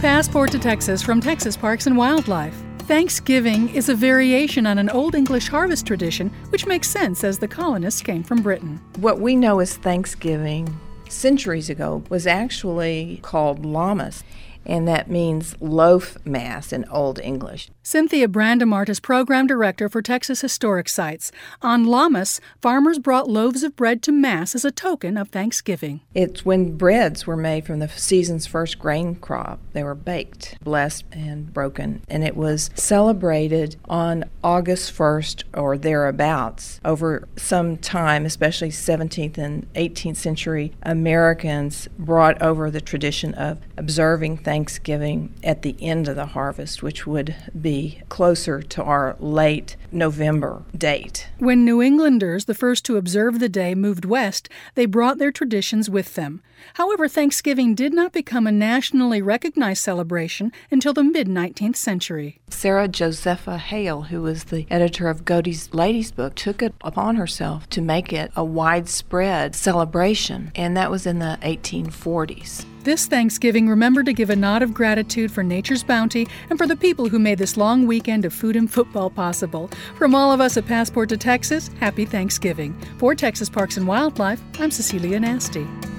Passport to Texas from Texas Parks and Wildlife. Thanksgiving is a variation on an Old English harvest tradition, which makes sense as the colonists came from Britain. What we know as Thanksgiving centuries ago was actually called Lammas, and that means loaf mass in Old English. Cynthia Brandemart is program director for Texas Historic Sites. On Lammas, farmers brought loaves of bread to Mass as a token of Thanksgiving. It's when breads were made from the season's first grain crop. They were baked, blessed, and broken. And it was celebrated on August 1st or thereabouts. Over some time, especially 17th and 18th century Americans brought over the tradition of observing Thanksgiving at the end of the harvest, which would be closer to our late November date. When New Englanders, the first to observe the day, moved west, they brought their traditions with them. However, Thanksgiving did not become a nationally recognized celebration until the mid-19th century. Sarah Josepha Hale, who was the editor of Godey's Ladies' Book, took it upon herself to make it a widespread celebration, and that was in the 1840s. This Thanksgiving, remember to give a nod of gratitude for nature's bounty and for the people who made this long weekend of food and football possible. From all of us at Passport to Texas, happy Thanksgiving. For Texas Parks and Wildlife, I'm Cecilia Nasty.